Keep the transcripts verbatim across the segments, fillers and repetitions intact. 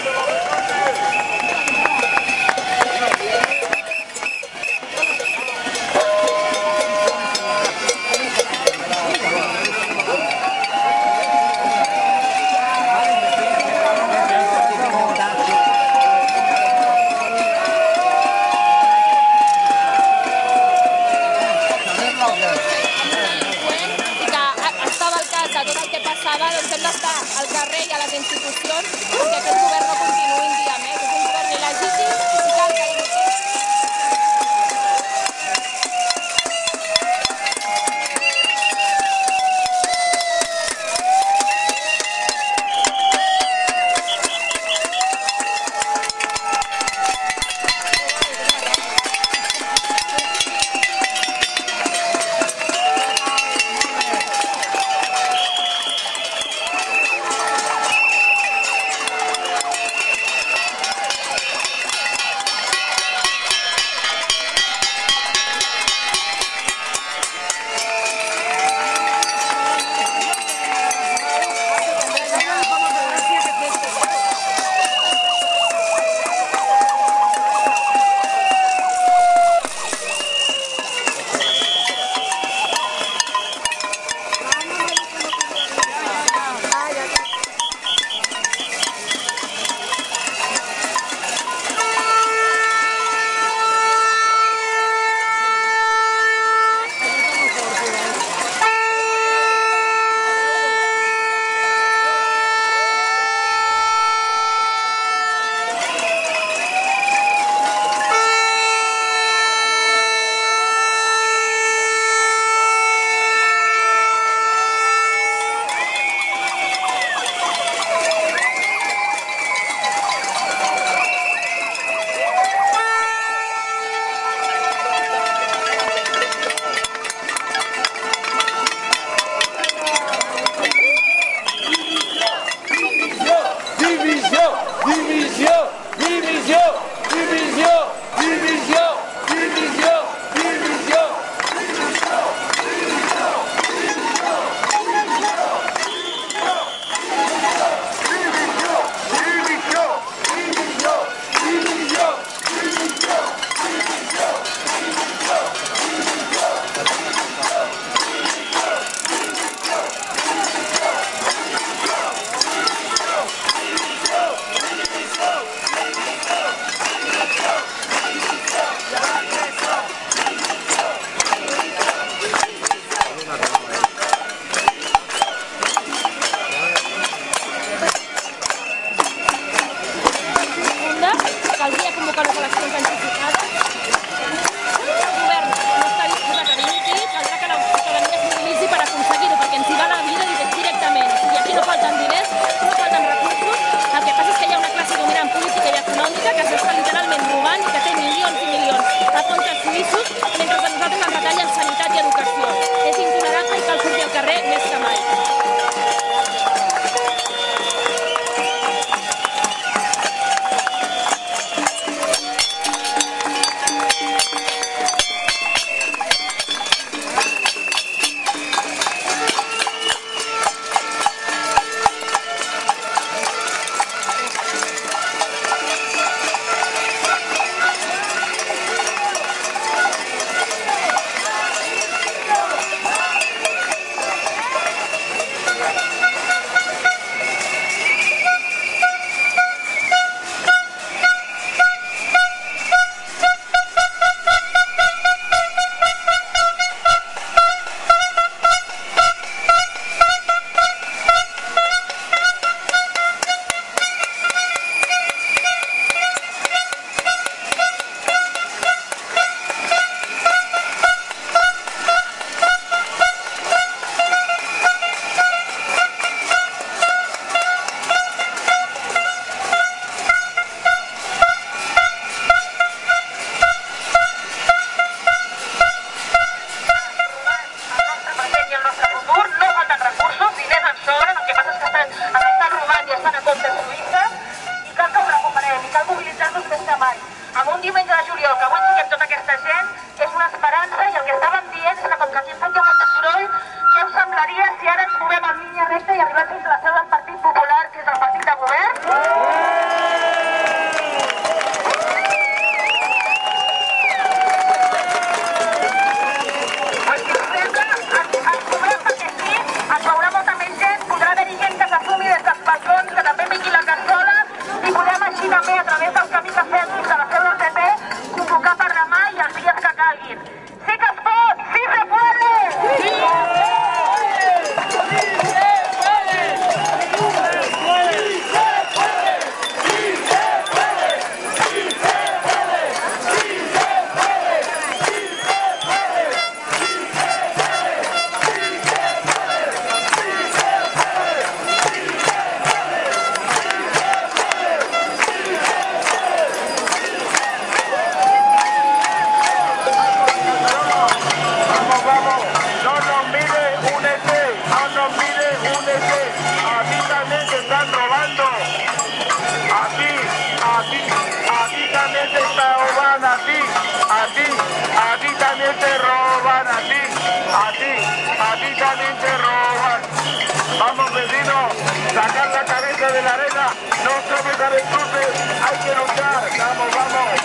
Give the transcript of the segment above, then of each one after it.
Go! están robando. Aquí, aquí, aquí también te roban a ti, a ti, aquí también te roban a ti, a ti, a ti también te roban. Vamos, vecino, sacar la cabeza de la arena, no somos avestruces, hay que luchar. Vamos, vamos.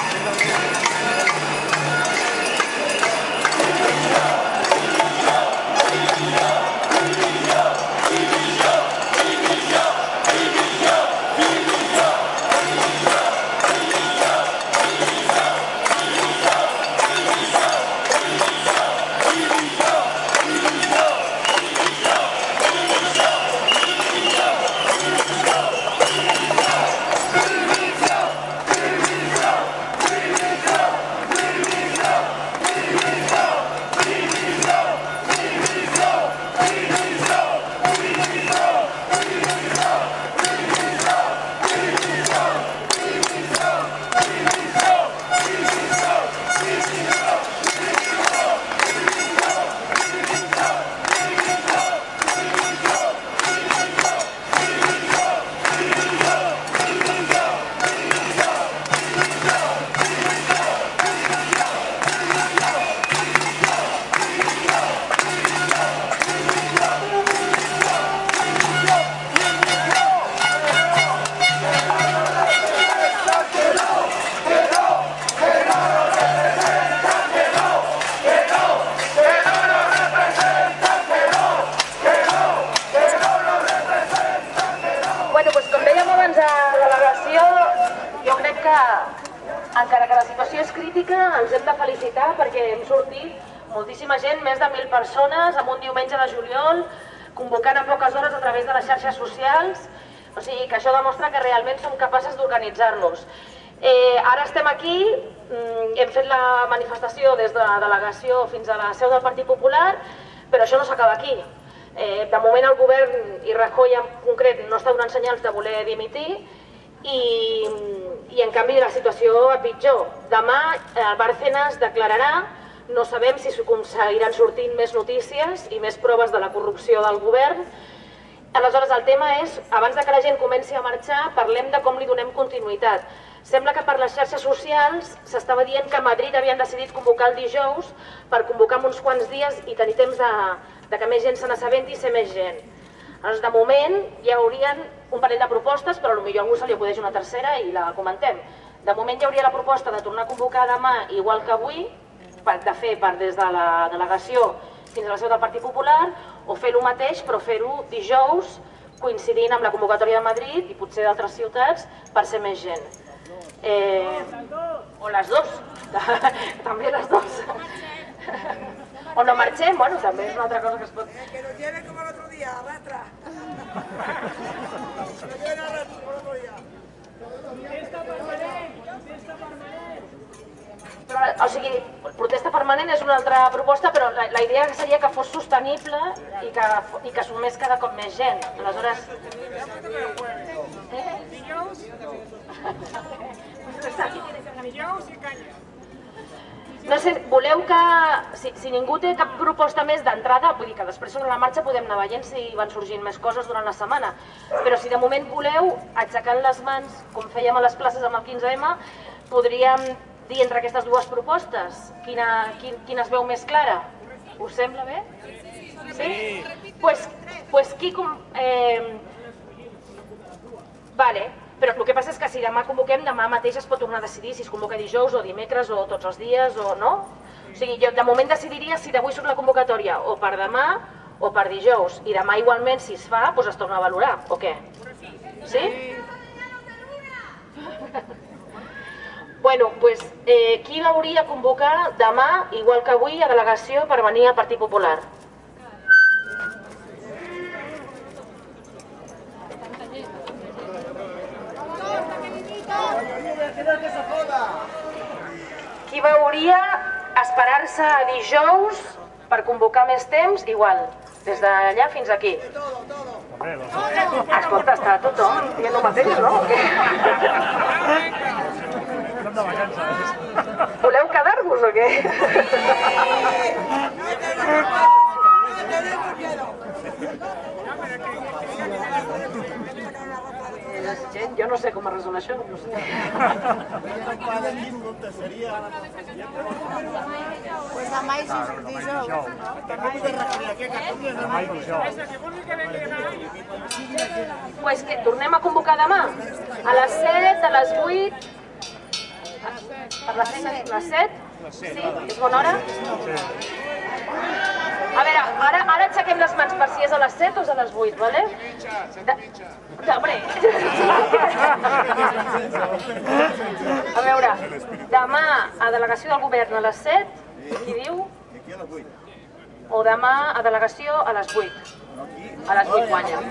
Encara que la situació és crítica, ens hem de felicitar perquè hem sortit moltíssima gent, més de mil persones, en un diumenge de juliol, convocant en poques hores a través de les xarxes socials, o sigui que això demostra que realment som capaces d'organitzar-nos. Ara estem aquí, hem fet la manifestació des de la delegació fins a la seu del Partit Popular, però això no s'acaba aquí. De moment el govern, i Rajoy en concret, no està donant senyals de voler dimitir, i, i en canvi la situació a pitjor. Demà el Bárcenas declararà, no sabem si seguiran sortint més notícies i més proves de la corrupció del govern. Aleshores el tema és, abans que la gent comenci a marxar, parlem de com li donem continuïtat. Sembla que per les xarxes socials s'estava dient que a Madrid havien decidit convocar el dijous per convocar en uns quants dies i tenir temps de, de que més gent se n'assabenti i ser més gent. Doncs de moment hi haurien un parell de propostes, però potser a algú se li acudeix una tercera i la comentem. De moment hi hauria la proposta de tornar a convocar demà, igual que avui, de fer per des de la delegació fins a la seu del Partit Popular, o fer el mateix, però fer-ho dijous, coincidint amb la convocatòria de Madrid i potser d'altres ciutats, per ser més gent. O les dues, també les dues. O no marxem, bueno, també és una altra cosa que es pot... Que nos lleven como el otro día, arrastra. Que nos lleven arrastra como el otro día. Protesta permanent, protesta permanent. Però, o sigui, protesta permanent és una altra proposta, però la, la idea seria que fos sostenible i que, i que sumés cada cop més gent. Aleshores... Eh? Dijous? Dijous i canya. No sé, voleu que, si, si ningú té cap proposta més d'entrada, vull dir que després sobre la marxa podem anar veient si van sorgint més coses durant la setmana, però si de moment voleu, aixecant les mans, com fèiem a les places amb el quinze eme, podríem dir entre aquestes dues propostes quina, quin, quina es veu més clara. Us sembla bé? Sí? Pues, pues qui... Eh, vale. Però el que passa és que si demà convoquem, demà mateix es pot tornar a decidir si es convoca dijous o dimecres o tots els dies o no. O sigui, jo de moment decidiria si d'avui surt la convocatòria o per demà o per dijous. I demà igualment, si es fa, doncs es torna a valorar, o què? Sí? Bueno, doncs qui hauria de convocar demà, igual que avui, a delegació per venir al Partit Popular? Qui veuria esperar-se a dijous per convocar més temps, igual, des d'allà fins aquí? Escolta, està tothom dient el mateix, no? Voleu quedar-vos o què? Gent, jo no sé com es resol això. No sé. Pues demà i dijous. Pues que tornem a convocar demà a les set, a les vuit. Per les set? Les set? Sí? És bona hora? A veure, ara, ara aixequem les mans per si és a les set o és a les vuit, vale? De... De, hombre. A veure, demà a delegació del govern a les set, qui diu? O demà a delegació a les vuit. A les vuit guanya.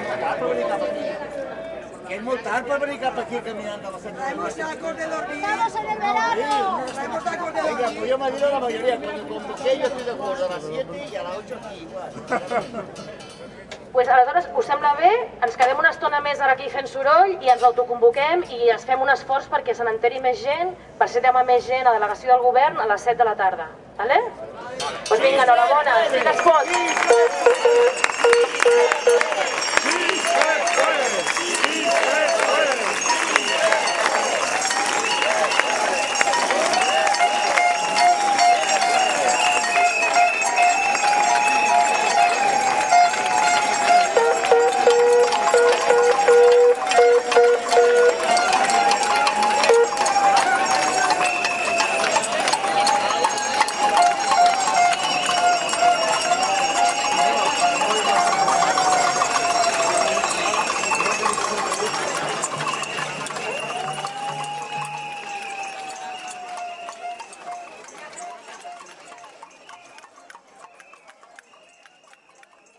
Que es muy tarde para venir para aquí caminando. Traemos sacos de dormir. ¡Estamos en el verano! Traemos sacos de dormir. Venga, pues yo me digo la mayoría. Cuando convoqué yo estoy de acuerdo a las siete y a las ocho aquí igual. Pues aleshores, us sembla bé? Ens quedem una estona més ara aquí fent soroll i ens autoconvoquem i ens fem un esforç perquè se n'enteri més gent, per ser demà més gent a delegació del govern a les set de la tarda. Vale? Doncs vinga, enhorabona, sí que es pot.